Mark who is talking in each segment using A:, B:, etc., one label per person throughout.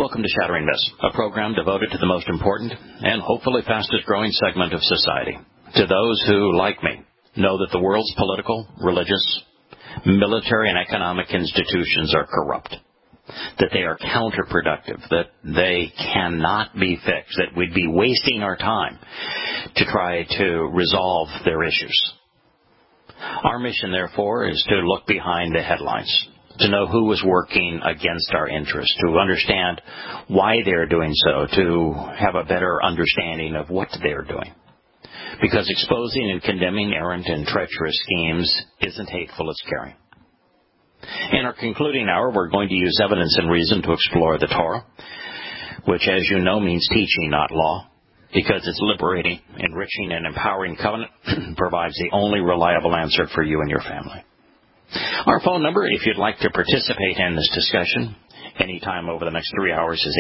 A: Welcome to Shattering This, a program devoted to the most important and hopefully fastest-growing segment of society. To those who, like me, know that the world's political, religious, military, and economic institutions are corrupt, that they are counterproductive, that they cannot be fixed, that we'd be wasting our time to try to resolve their issues. Our mission, therefore, is to look behind the headlines, to know who is working against our interests, to understand why they're doing so, to have a better understanding of what they're doing. Because exposing and condemning errant and treacherous schemes isn't hateful, it's caring. In our concluding hour, we're going to use evidence and reason to explore the Torah, which, as you know, means teaching, not law, because its liberating, enriching, and empowering covenant provides the only reliable answer for you and your family. Our phone number, if you'd like to participate in this discussion anytime over the next 3 hours, is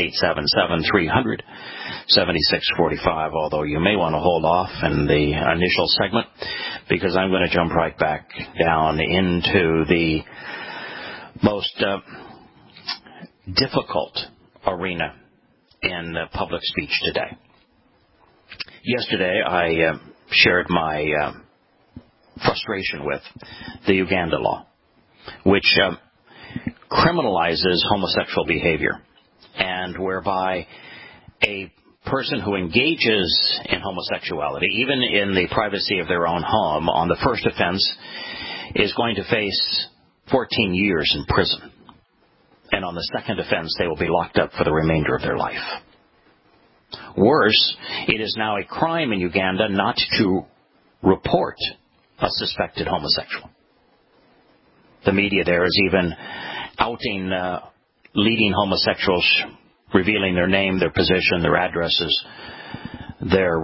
A: 877-300-7645, although you may want to hold off in the initial segment because I'm going to jump right back down into the most difficult arena in public speech today. Yesterday, I shared my frustration with the Uganda law, which criminalizes homosexual behavior, and whereby a person who engages in homosexuality, even in the privacy of their own home, on the first offense is going to face 14 years in prison. And on the second offense, they will be locked up for the remainder of their life. Worse, it is now a crime in Uganda not to report a suspected homosexual. The media there is even outing leading homosexuals, revealing their name, their position, their addresses. They're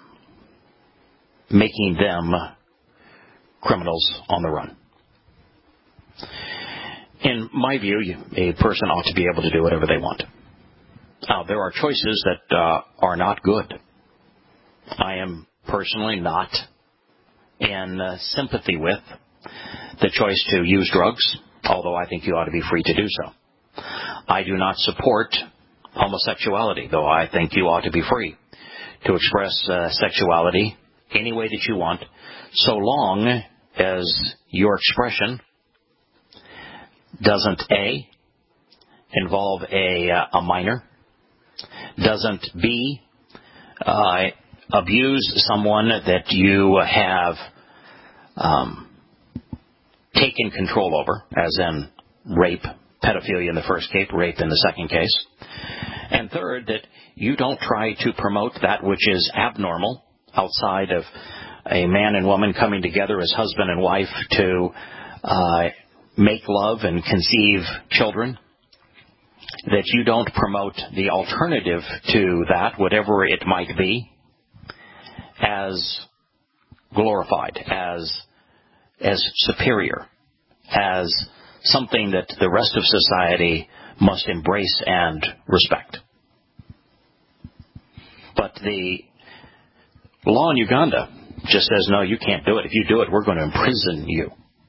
A: making them criminals on the run. In my view, a person ought to be able to do whatever they want. There are choices that are not good. I am personally not in sympathy with the choice to use drugs, although I think you ought to be free to do so. I do not support homosexuality, though I think you ought to be free to express sexuality any way that you want, so long as your expression doesn't, A, involve a minor, doesn't, B, abuse someone that you have taken control over, as in rape, pedophilia in the first case, rape in the second case. And third, that you don't try to promote that which is abnormal outside of a man and woman coming together as husband and wife to make love and conceive children, that you don't promote the alternative to that, whatever it might be, as glorified, as superior, as something that the rest of society must embrace and respect. But the law in Uganda just says, no, you can't do it. If you do it, we're going to imprison you.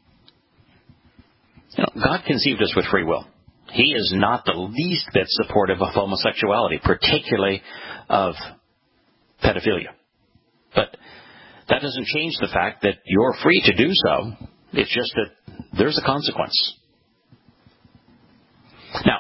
A: God conceived us with free will. He is not the least bit supportive of homosexuality, particularly of pedophilia. But that doesn't change the fact that you're free to do so. It's just that there's a consequence. Now,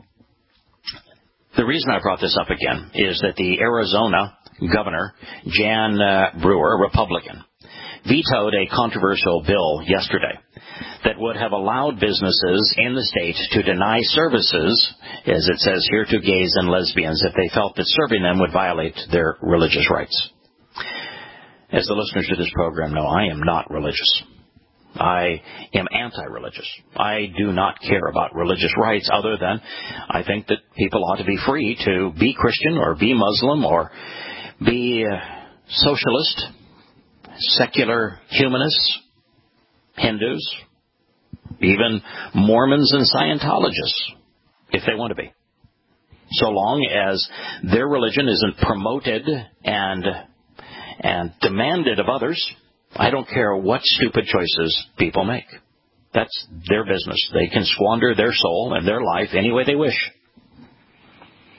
A: the reason I brought this up again is that the Arizona governor, Jan Brewer, Republican, vetoed a controversial bill yesterday that would have allowed businesses in the state to deny services, as it says here, to gays and lesbians if they felt that serving them would violate their religious rights. As the listeners to this program know, I am not religious. I am anti-religious. I do not care about religious rights other than I think that people ought to be free to be Christian or be Muslim or be socialist, secular humanists, Hindus, even Mormons and Scientologists, if they want to be. So long as their religion isn't promoted and demanded of others, I don't care what stupid choices people make. That's their business. They can squander their soul and their life any way they wish.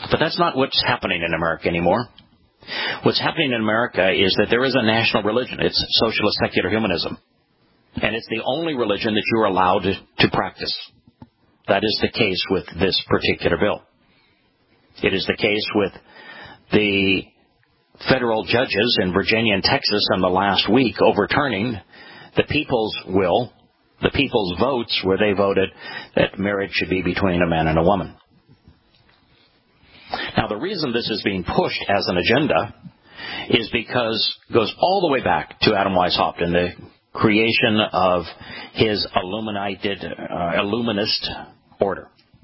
A: But that's not what's happening in America anymore. What's happening in America is that there is a national religion. It's socialist secular humanism. And it's the only religion that you are allowed to practice. That is the case with this particular bill. It is the case with the federal judges in Virginia and Texas in the last week overturning the people's will, the people's votes, where they voted that marriage should be between a man and a woman. Now, the reason this is being pushed as an agenda is because it goes all the way back to Adam Weishaupt and the creation of his Illuminist order.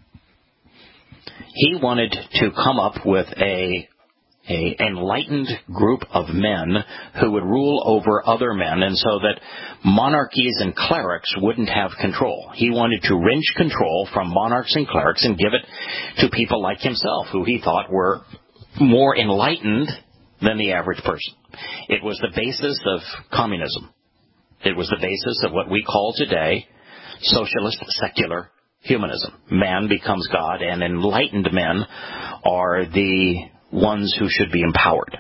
A: He wanted to come up with a enlightened group of men who would rule over other men, and so that monarchies and clerics wouldn't have control. He wanted to wrench control from monarchs and clerics and give it to people like himself, who he thought were more enlightened than the average person. It was the basis of communism. It was the basis of what we call today socialist secular humanism. Man becomes God, and enlightened men are the ones who should be empowered.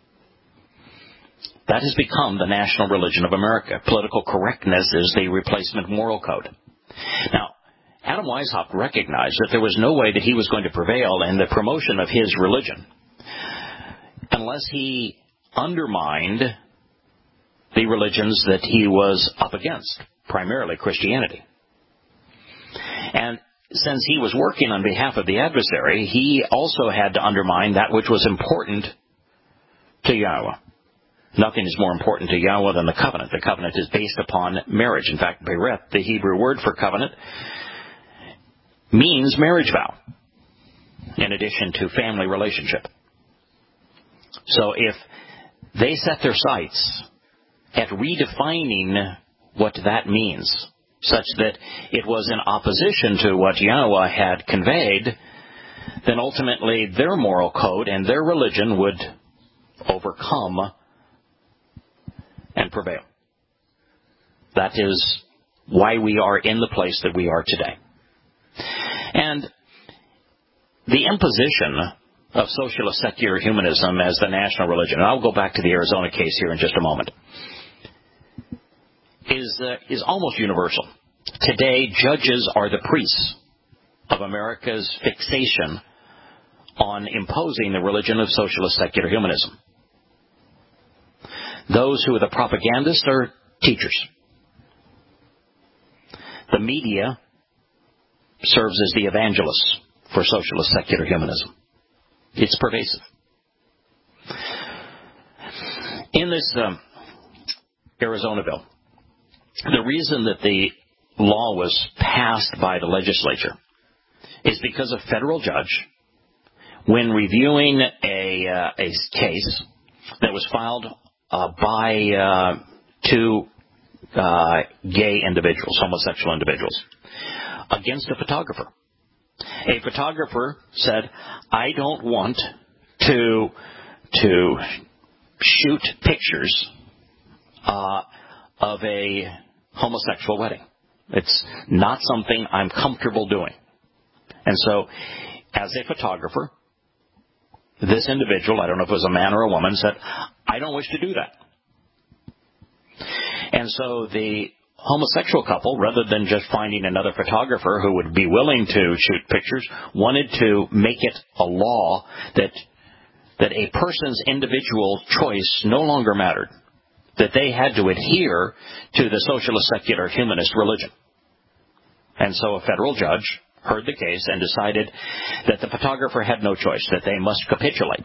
A: That has become the national religion of America. Political correctness is the replacement moral code. Now, Adam Weishaupt recognized that there was no way that he was going to prevail in the promotion of his religion unless he undermined the religions that he was up against, primarily Christianity. And since he was working on behalf of the adversary, he also had to undermine that which was important to Yahweh. Nothing is more important to Yahweh than the covenant. The covenant is based upon marriage. In fact, bereth, the Hebrew word for covenant, means marriage vow, in addition to family relationship. So if they set their sights at redefining what that means, such that it was in opposition to what Yahweh had conveyed, then ultimately their moral code and their religion would overcome and prevail. That is why we are in the place that we are today. And the imposition of socialist secular humanism as the national religion, and I'll go back to the Arizona case here in just a moment, is almost universal. Today, judges are the priests of America's fixation on imposing the religion of socialist secular humanism. Those who are the propagandists are teachers. The media serves as the evangelists for socialist secular humanism. It's pervasive. In this Arizona bill, the reason that the law was passed by the legislature is because a federal judge, when reviewing a case that was filed by two gay individuals, homosexual individuals, against a photographer. A photographer said, I don't want to shoot pictures of a homosexual wedding. It's not something I'm comfortable doing. And so, as a photographer, this individual, I don't know if it was a man or a woman, said, I don't wish to do that. And so the homosexual couple, rather than just finding another photographer who would be willing to shoot pictures, wanted to make it a law that a person's individual choice no longer mattered, that they had to adhere to the socialist secular humanist religion. And so a federal judge heard the case and decided that the photographer had no choice, that they must capitulate.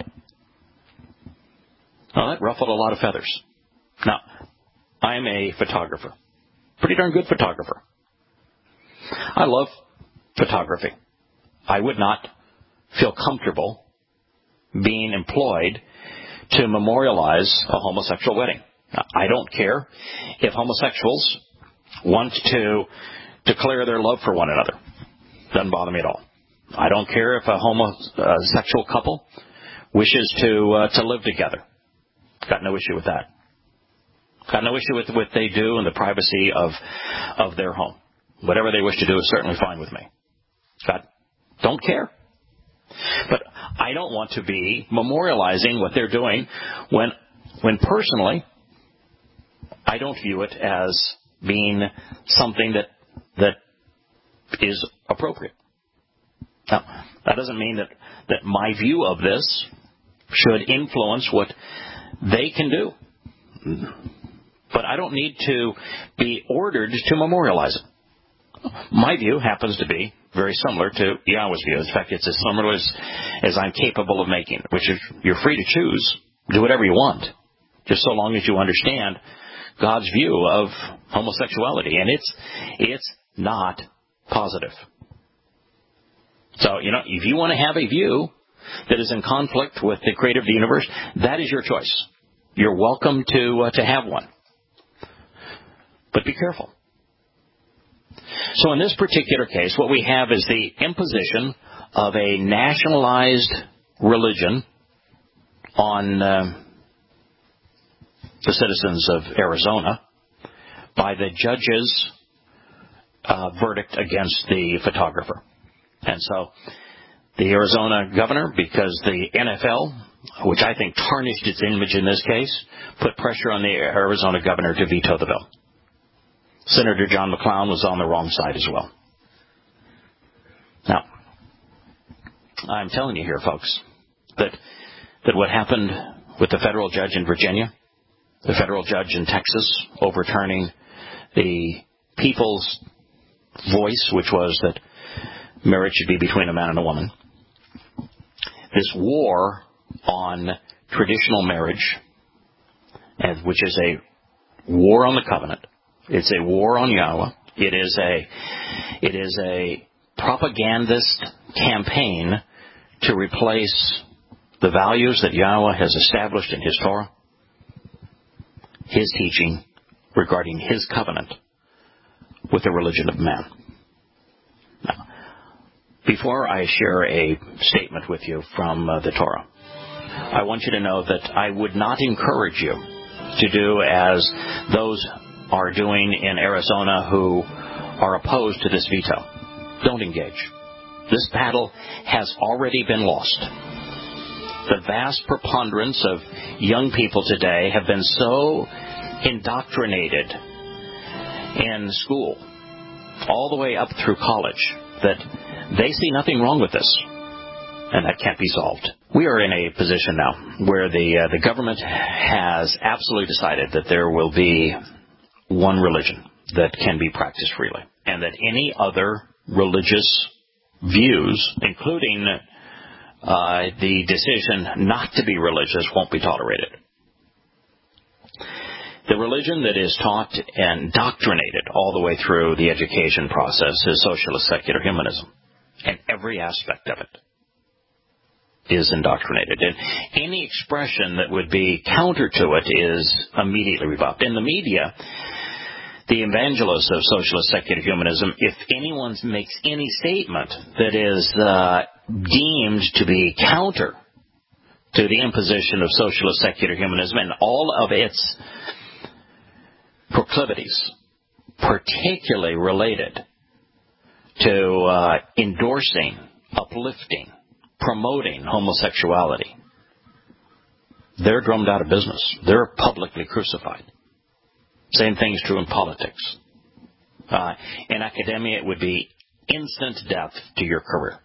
A: Well, that ruffled a lot of feathers. Now, I'm a photographer. Pretty darn good photographer. I love photography. I would not feel comfortable being employed to memorialize a homosexual wedding. I don't care if homosexuals want to declare their love for one another. Doesn't bother me at all. I don't care if a homosexual couple wishes to live together. Got no issue with that. Got no issue with what they do in the privacy of their home. Whatever they wish to do is certainly fine with me. Don't care. But I don't want to be memorializing what they're doing when personally I don't view it as being something that is appropriate. Now, that doesn't mean that my view of this should influence what they can do. But I don't need to be ordered to memorialize it. My view happens to be very similar to Yahweh's view. In fact, it's as similar as I'm capable of making, which is you're free to choose. Do whatever you want, just so long as you understand God's view of homosexuality. And it's not positive. So, if you want to have a view that is in conflict with the creator of the universe, that is your choice. You're welcome to have one. But be careful. So in this particular case, what we have is the imposition of a nationalized religion on the citizens of Arizona by the judge's verdict against the photographer. And so the Arizona governor, because the NFL, which I think tarnished its image in this case, put pressure on the Arizona governor to veto the bill. Senator John McClown was on the wrong side as well. Now, I'm telling you here, folks, that what happened with the federal judge in Virginia, the federal judge in Texas overturning the people's voice, which was that marriage should be between a man and a woman, this war on traditional marriage, which is a war on the covenant. It's a war on Yahweh. It is a propagandist campaign to replace the values that Yahweh has established in His Torah, His teaching regarding His covenant, with the religion of man. Now, before I share a statement with you from the Torah, I want you to know that I would not encourage you to do as those are doing in Arizona who are opposed to this veto. Don't engage. This battle has already been lost. The vast preponderance of young people today have been so indoctrinated in school, all the way up through college, that they see nothing wrong with this. And that can't be solved. We are in a position now where the government has absolutely decided that there will be one religion that can be practiced freely, and that any other religious views, including the decision not to be religious, won't be tolerated. The religion that is taught and indoctrinated all the way through the education process is socialist secular humanism, and every aspect of it is indoctrinated. And any expression that would be counter to it is immediately rebuffed. In the media, the evangelists of socialist secular humanism, if anyone makes any statement that is deemed to be counter to the imposition of socialist secular humanism and all of its proclivities, particularly related to endorsing, uplifting, promoting homosexuality, they're drummed out of business. They're publicly crucified. Same thing is true in politics. In academia, it would be instant death to your career.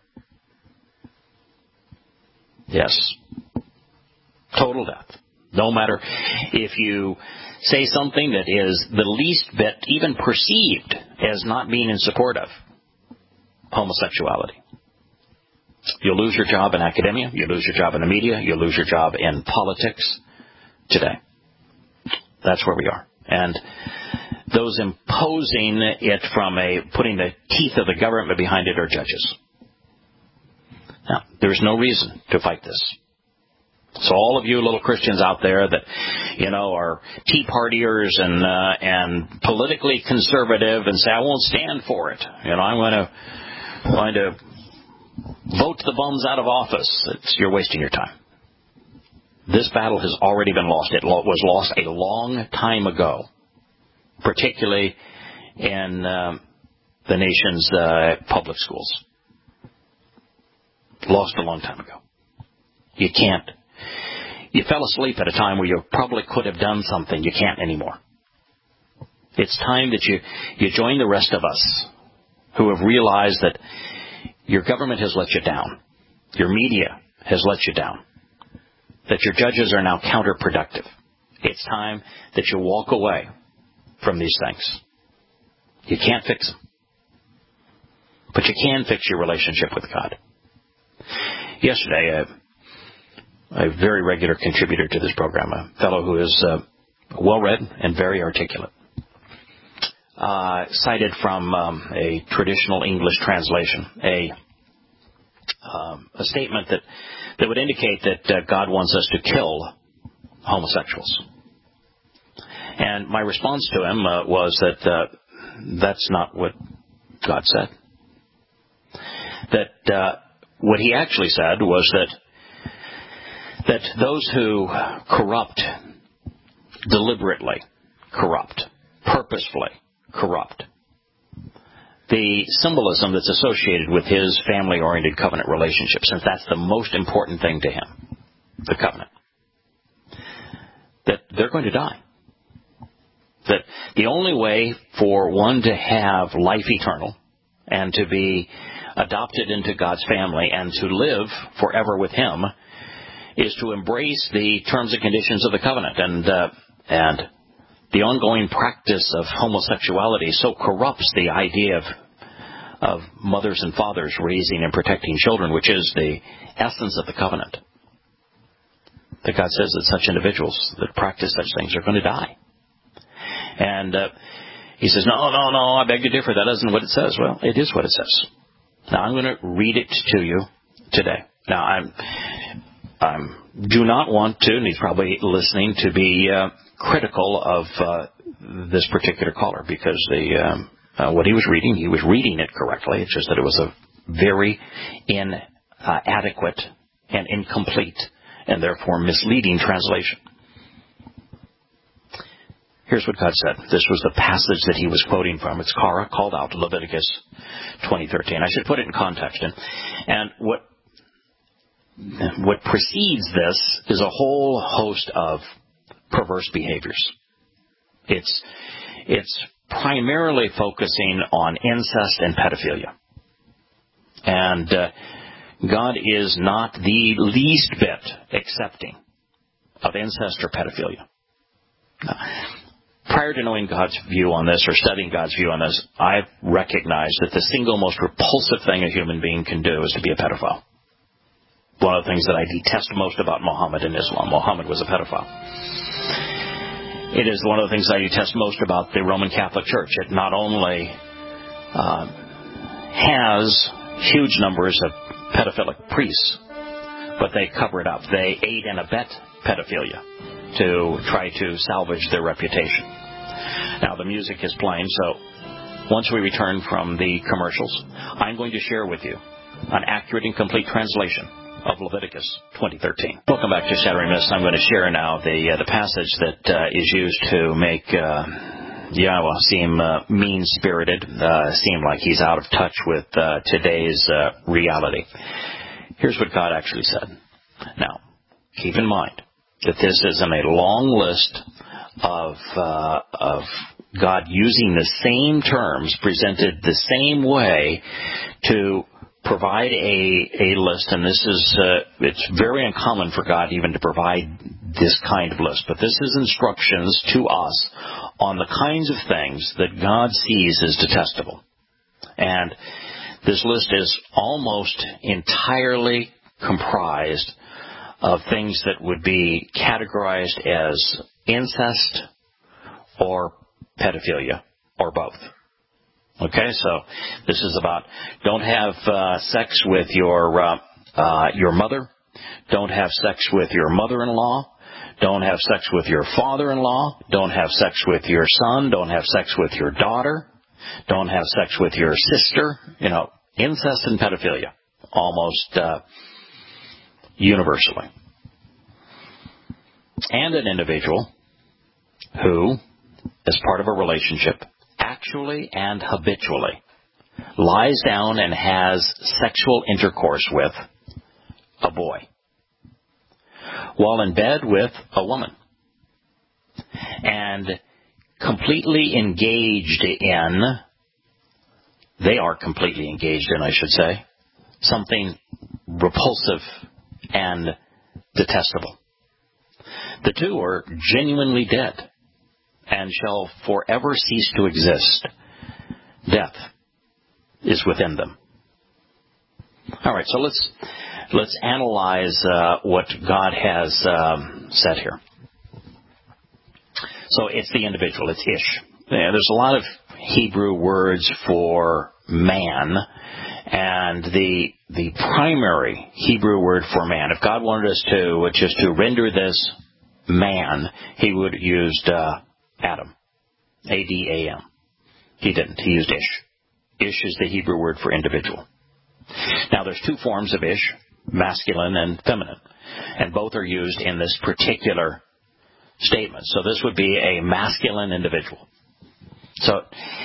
A: Yes. Total death. No matter if you say something that is the least bit even perceived as not being in support of homosexuality. You'll lose your job in academia. You'll lose your job in the media. You'll lose your job in politics today. That's where we are. And those imposing it from putting the teeth of the government behind it are judges. Now, there's no reason to fight this. So all of you little Christians out there that, are Tea Partiers and politically conservative and say, I won't stand for it. I'm going to vote the bums out of office. You're wasting your time. This battle has already been lost. It was lost a long time ago, particularly in the nation's public schools. Lost a long time ago. You can't. You fell asleep at a time where you probably could have done something. You can't anymore. It's time that you join the rest of us who have realized that your government has let you down. Your media has let you down. That your judges are now counterproductive. It's time that you walk away from these things. You can't fix them. But you can fix your relationship with God. Yesterday, a very regular contributor to this program, a fellow who is well-read and very articulate, cited from a traditional English translation, a statement that would indicate that God wants us to kill homosexuals. And my response to him was that that's not what God said. That what he actually said was that those who corrupt, deliberately corrupt, purposefully corrupt, the symbolism that's associated with his family-oriented covenant relationship, since that's the most important thing to him, the covenant, that they're going to die. That the only way for one to have life eternal and to be adopted into God's family and to live forever with Him is to embrace the terms and conditions of the covenant. And the ongoing practice of homosexuality so corrupts the idea of mothers and fathers raising and protecting children, which is the essence of the covenant. That God says that such individuals that practice such things are going to die. And he says, no, I beg to differ. That isn't what it says. Well, it is what it says. Now, I'm going to read it to you today. Now, I do not want to, and he's probably listening, to be critical of this particular caller, because what he was reading it correctly. It's just that it was a very inadequate and incomplete and therefore misleading translation. Here's what God said. This was the passage that he was quoting from. It's Kara called out, Leviticus 20:13. I should put it in context. And what precedes this is a whole host of perverse behaviors. It's primarily focusing on incest and pedophilia. And God is not the least bit accepting of incest or pedophilia. Prior to knowing God's view on this or studying God's view on this, I've recognized that the single most repulsive thing a human being can do is to be a pedophile. One of the things that I detest most about Muhammad and Islam. Muhammad was a pedophile. It is one of the things I detest most about the Roman Catholic Church. It not only has huge numbers of pedophilic priests, but they cover it up. They aid and abet pedophilia to try to salvage their reputation. Now, the music is playing, so once we return from the commercials, I'm going to share with you an accurate and complete translation of Leviticus 20:13. Welcome back to Shattering Myths. I'm going to share now the passage that is used to make seem mean-spirited, seem like he's out of touch with today's reality. Here's what God actually said. Now, keep in mind that this is in a long list of God using the same terms, presented the same way, to provide a list, and this is it's very uncommon for God even to provide this kind of list, but this is instructions to us on the kinds of things that God sees as detestable. And this list is almost entirely comprised of things that would be categorized as incest or pedophilia or both. Okay, so this is about don't have sex with your mother, don't have sex with your mother-in-law, don't have sex with your father-in-law, don't have sex with your son, don't have sex with your daughter, don't have sex with your sister. Incest and pedophilia almost universally. And an individual who, as part of a relationship, actually and habitually lies down and has sexual intercourse with a boy. while in bed with a woman and completely engaged in, they are completely engaged in, I should say, something repulsive and detestable. The two are genuinely dead and shall forever cease to exist. Death is within them. All right, so let's analyze what God has said here. So it's the individual. It's Ish. There's a lot of Hebrew words for man, and the primary Hebrew word for man, if God wanted us to just to render this man, he would have used Adam, A-D-A-M. He didn't. He used Ish. Ish is the Hebrew word for individual. Now, there's two forms of Ish, masculine and feminine, and both are used in this particular statement. So this would be a masculine individual. So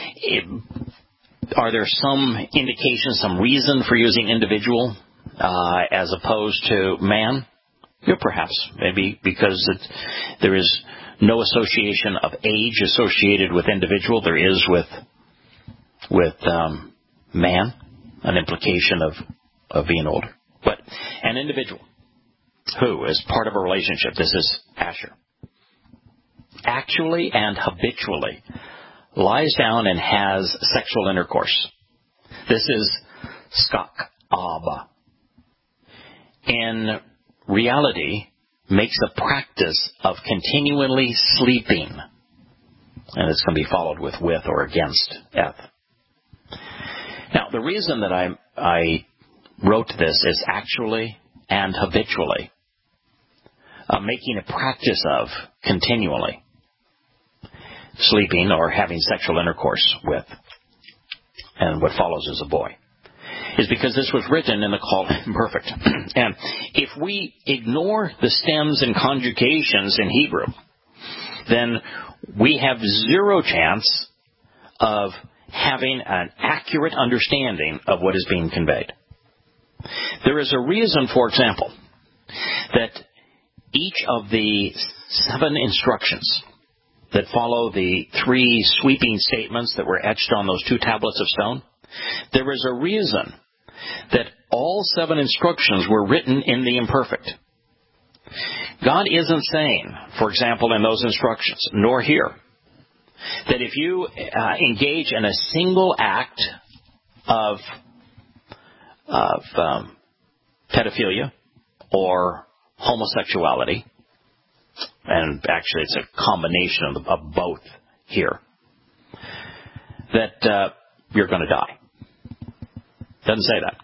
A: are there some indications, some reason for using individual as opposed to man? Yeah, perhaps. Maybe because there is no association of age associated with individual. There is with man, an implication of being older. But an individual who is part of a relationship, this is Asher, actually and habitually lies down and has sexual intercourse. This is skak, abba. In reality, makes a practice of continually sleeping. And it's going to be followed with or against eth. Now, the reason that I wrote this is actually and habitually, making a practice of continually sleeping or having sexual intercourse with, and what follows is a boy, is because this was written in the called imperfect. And if we ignore the stems and conjugations in Hebrew, then we have zero chance of having an accurate understanding of what is being conveyed. There is a reason, for example, that each of the 7 instructions that follow the 3 sweeping statements that were etched on those 2 tablets of stone, there is a reason that all 7 instructions were written in the imperfect. God isn't saying, for example, in those instructions, nor here, that if you engage in a single act of pedophilia or homosexuality, and actually it's a combination of both here, that you're going to die. Doesn't say that.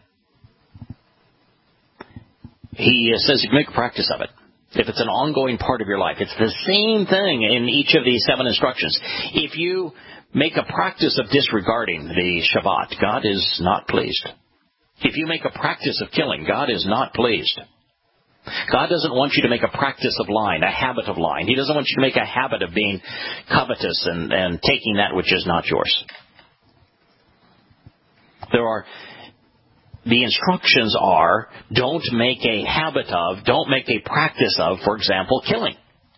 A: He says you can make a practice of it. If it's an ongoing part of your life, it's the same thing in each of these 7 instructions. If you make a practice of disregarding the Shabbat, God is not pleased. If you make a practice of killing, God is not pleased. God doesn't want you to make a practice of lying, a habit of lying. He doesn't want you to make a habit of being covetous and taking that which is not yours. The instructions are, don't make a habit of, don't make a practice of, for example, killing.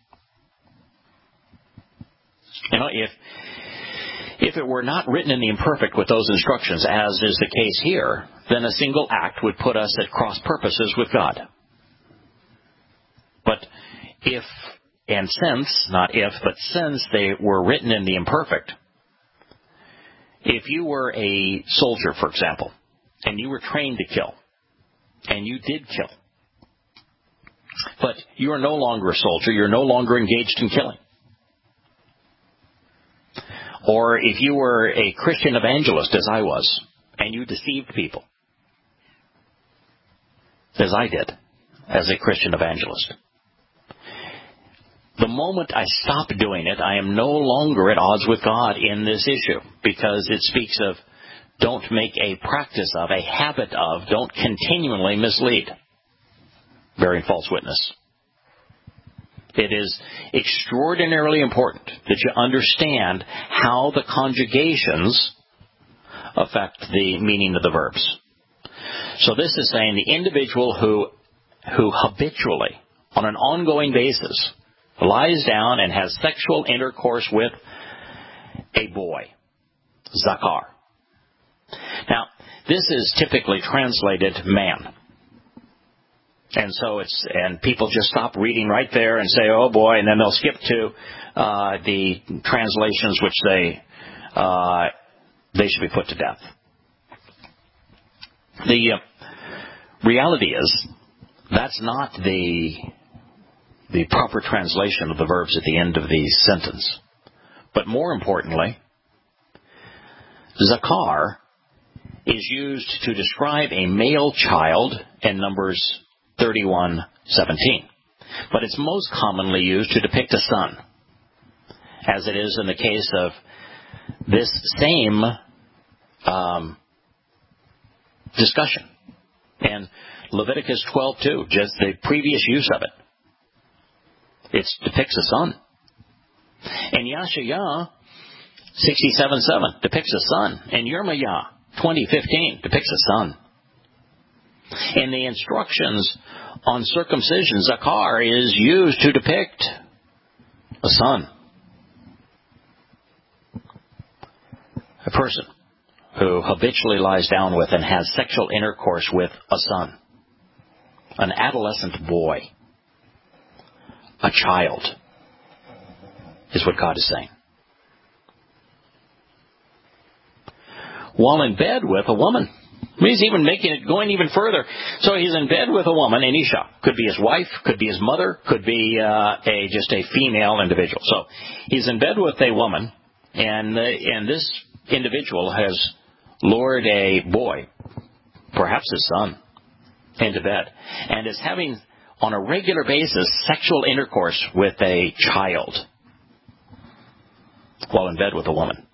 A: You know, if it were not written in the imperfect with those instructions, as is the case here, then a single act would put us at cross purposes with God. But if, and since, not if, but since they were written in the imperfect, if you were a soldier, for example, and you were trained to kill, and you did kill, but you are no longer a soldier, you're no longer engaged in killing. Or if you were a Christian evangelist, as I was, and you deceived people, as I did, as a Christian evangelist, the moment I stop doing it, I am no longer at odds with God in this issue, because it speaks of don't make a practice of, a habit of, don't continually mislead, bearing false witness. It is extraordinarily important that you understand how the conjugations affect the meaning of the verbs. So this is saying the individual who habitually on an ongoing basis, lies down and has sexual intercourse with a boy, zakar. Now, this is typically translated man. And people just stop reading right there and say, oh boy, and then they'll skip to the translations which they should be put to death. The reality is that's not the proper translation of the verbs at the end of the sentence. But more importantly, zakar is used to describe a male child in Numbers 31:17. But it's most commonly used to depict a son, as it is in the case of this same discussion. And Leviticus 12:2, just the previous use of it. It depicts a son. And Yasha'yah 67:7 depicts a son. And Yirmiyah 20:15 depicts a son. In the instructions on circumcision, zakar is used to depict a son. A person who habitually lies down with and has sexual intercourse with a son. An adolescent boy. A child. Is what God is saying. While in bed with a woman. He's even going even further. So he's in bed with a woman, an Isha. Could be his wife, could be his mother, could be just a female individual. So he's in bed with a woman, and this individual has lured a boy, perhaps his son, into bed, and is having, on a regular basis, sexual intercourse with a child while in bed with a woman.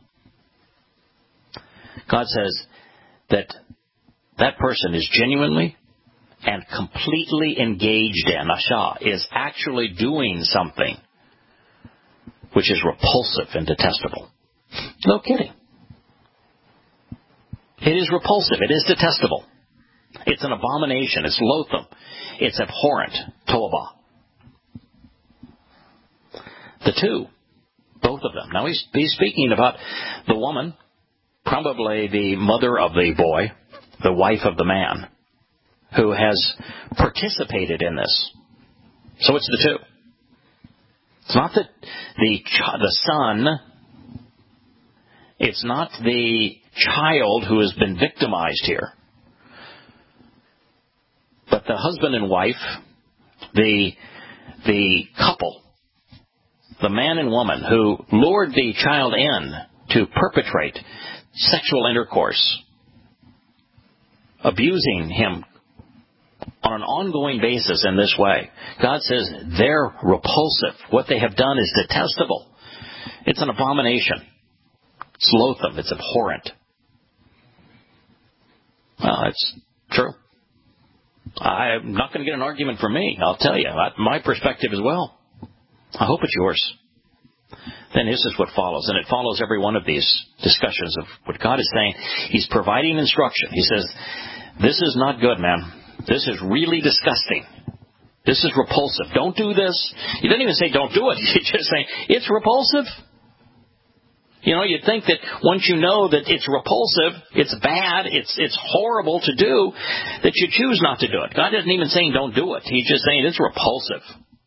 A: God says that person is genuinely and completely engaged in, Asha, is actually doing something which is repulsive and detestable. No kidding. It is repulsive. It is detestable. It's an abomination. It's loathsome. It's abhorrent. To'abah. The two, both of them. Now he's speaking about the woman, probably the mother of the boy, the wife of the man, who has participated in this. So it's the two. It's not the son. It's not the child who has been victimized here. But the husband and wife, the couple, the man and woman who lured the child in to perpetrate sexual intercourse, abusing him on an ongoing basis in this way. God says they're repulsive. What they have done is detestable. It's an abomination. It's loathsome. It's abhorrent. Well, it's true. I'm not going to get an argument from me. I'll tell you. My perspective as well. I hope it's yours. Then this is what follows. And it follows every one of these discussions of what God is saying. He's providing instruction. He says, this is not good, man. This is really disgusting. This is repulsive. Don't do this. He doesn't even say don't do it. He's just saying it's repulsive. You know, you'd think that once you know that it's repulsive, it's bad, it's horrible to do, that you choose not to do it. God isn't even saying don't do it. He's just saying it's repulsive.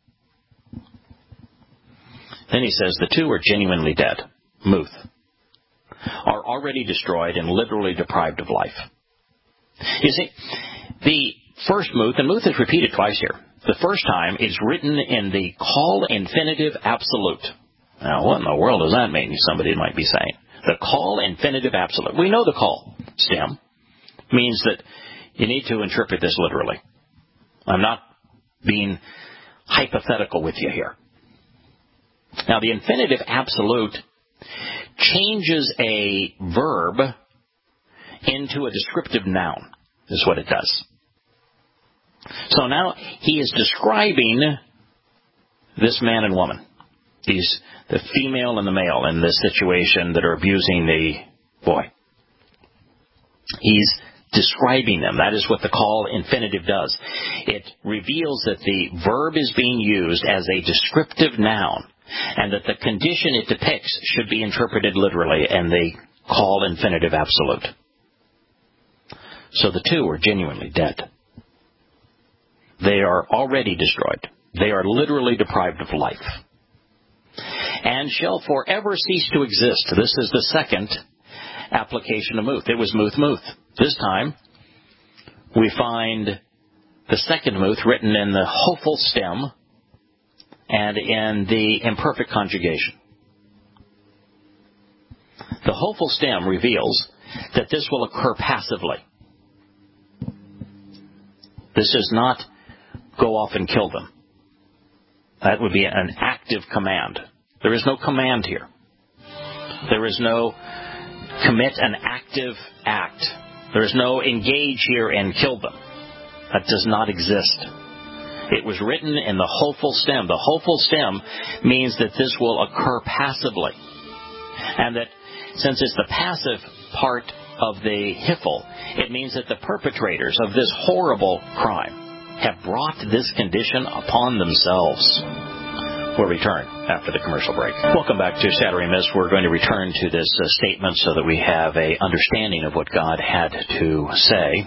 A: Then he says the two are genuinely dead. Muth. Are already destroyed and literally deprived of life. You see, the first muth, and muth is repeated twice here. The first time is written in the call infinitive absolute. Now, what in the world does that mean? Somebody might be saying. The call infinitive absolute. We know the call stem means that you need to interpret this literally. I'm not being hypothetical with you here. Now, the infinitive absolute changes a verb into a descriptive noun, is what it does. So now he is describing this man and woman, the female and the male in this situation that are abusing the boy. He's describing them. That is what the call infinitive does. It reveals that the verb is being used as a descriptive noun, and that the condition it depicts should be interpreted literally, and the call infinitive absolute. So the two are genuinely dead. They are already destroyed. They are literally deprived of life. And shall forever cease to exist. This is the second application of muth. It was muth, muth. This time, we find the second muth written in the hopeful stem and in the imperfect conjugation. The hopeful stem reveals that this will occur passively. This is not go off and kill them. That would be an active command. There is no command here. There is no commit an active act. There is no engage here and kill them. That does not exist. It was written in the hopeful stem. The hopeful stem means that this will occur passively. And that since it's the passive part of the hiphil, it means that the perpetrators of this horrible crime have brought this condition upon themselves. We'll return after the commercial break. Welcome back to Shattering Myths. We're going to return to this statement so that we have a understanding of what God had to say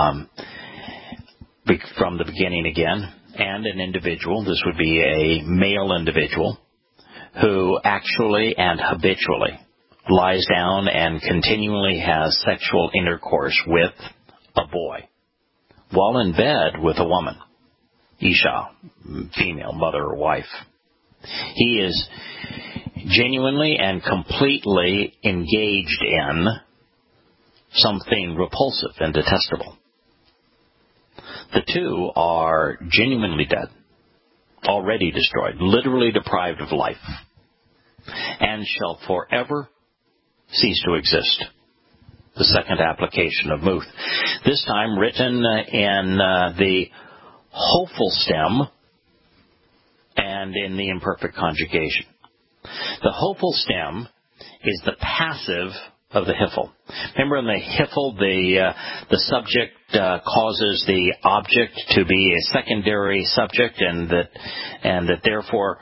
A: from the beginning again. And an individual, this would be a male individual, who actually and habitually lies down and continually has sexual intercourse with a boy while in bed with a woman, Isha, female, mother or wife. He is genuinely and completely engaged in something repulsive and detestable. The two are genuinely dead, already destroyed, literally deprived of life, and shall forever cease to exist. The second application of muth. This time written in the hopeful stem and in the imperfect conjugation. The hopeful stem is the passive of the hiphil. Remember in the hiphil, the subject causes the object to be a secondary subject, and that therefore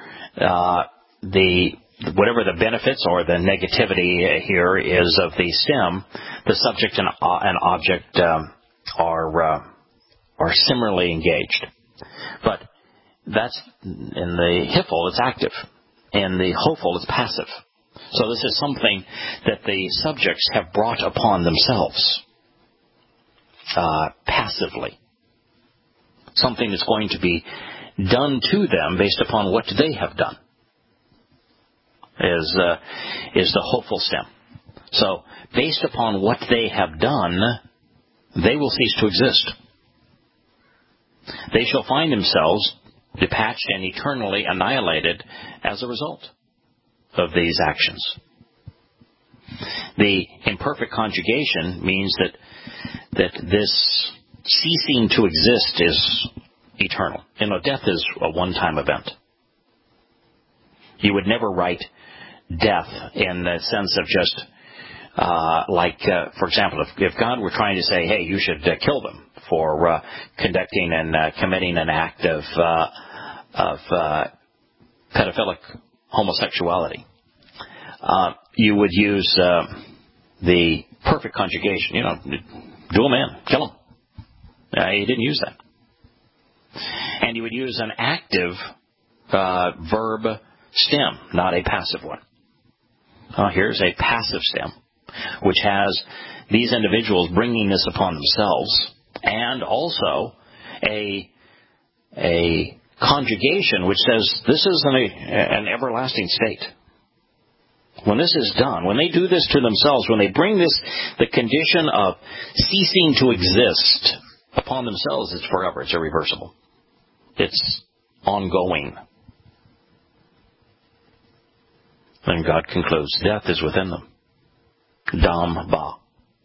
A: whatever the benefits or the negativity here is of the stem, the subject and object are similarly engaged. But that's in the hiphil, it's active. In the hopeful, it's passive. So this is something that the subjects have brought upon themselves passively. Something that's going to be done to them based upon what they have done is the hopeful stem. So based upon what they have done, they will cease to exist. They shall find themselves detached and eternally annihilated as a result of these actions. The imperfect conjugation means that this ceasing to exist is eternal. You know, death is a one-time event. You would never write death in the sense of just for example, if God were trying to say, hey, you should kill them for conducting and committing an act of pedophilic homosexuality, you would use the perfect conjugation. You know, do him in, kill him. He didn't use that. And you would use an active verb stem, not a passive one. Here's a passive stem, which has these individuals bringing this upon themselves, and also a conjugation which says this is an everlasting state. When this is done, when they do this to themselves, when they bring the condition of ceasing to exist upon themselves, it's forever. It's irreversible. It's ongoing. Then God concludes, death is within them. Dam ba.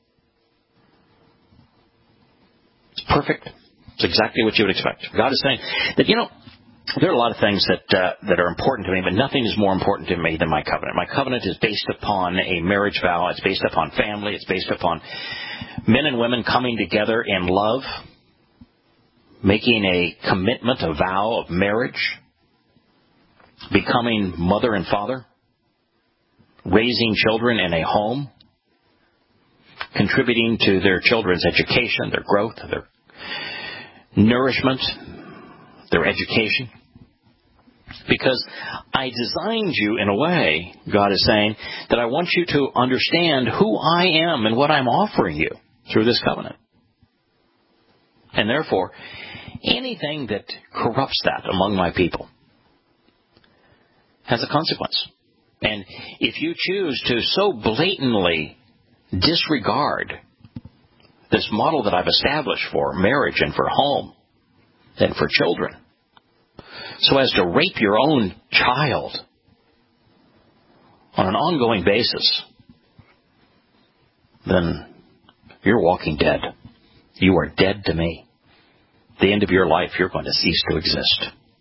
A: It's perfect. It's exactly what you would expect. God is saying that, there are a lot of things that are important to me, but nothing is more important to me than my covenant. My covenant is based upon a marriage vow. It's based upon family. It's based upon Men and women coming together in love, making a commitment, a vow of marriage, becoming mother and father, raising children in a home, contributing to their children's education, their growth, their nourishment, their education. Because I designed you in a way, God is saying, that I want you to understand who I am and what I'm offering you through this covenant. And therefore, anything that corrupts that among my people has a consequence. And if you choose to so blatantly disregard this model that I've established for marriage and for home and for children, so as to rape your own child on an ongoing basis, then you're walking dead. You are dead to me. At the end of your life, you're going to cease to exist.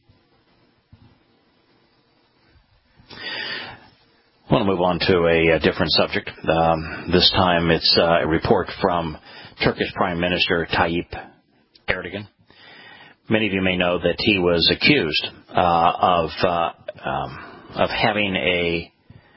A: I want to move on to a different subject. This time it's a report from Turkish Prime Minister Tayyip Erdogan. Many of you may know that he was accused of having a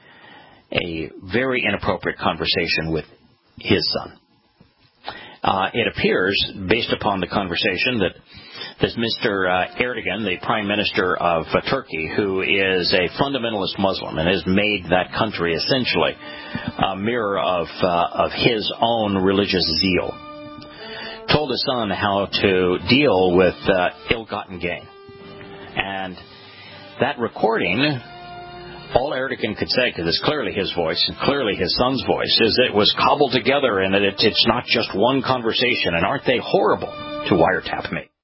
A: very inappropriate conversation with his son. It appears, based upon the conversation, that Mr. Erdogan, the Prime Minister of Turkey, who is a fundamentalist Muslim and has made that country essentially a mirror of his own religious zeal, told his son how to deal with ill-gotten gain. And that recording, all Erdogan could say, because it's clearly his voice and clearly his son's voice, is that it was cobbled together and that it's not just one conversation. And aren't they horrible to wiretap me?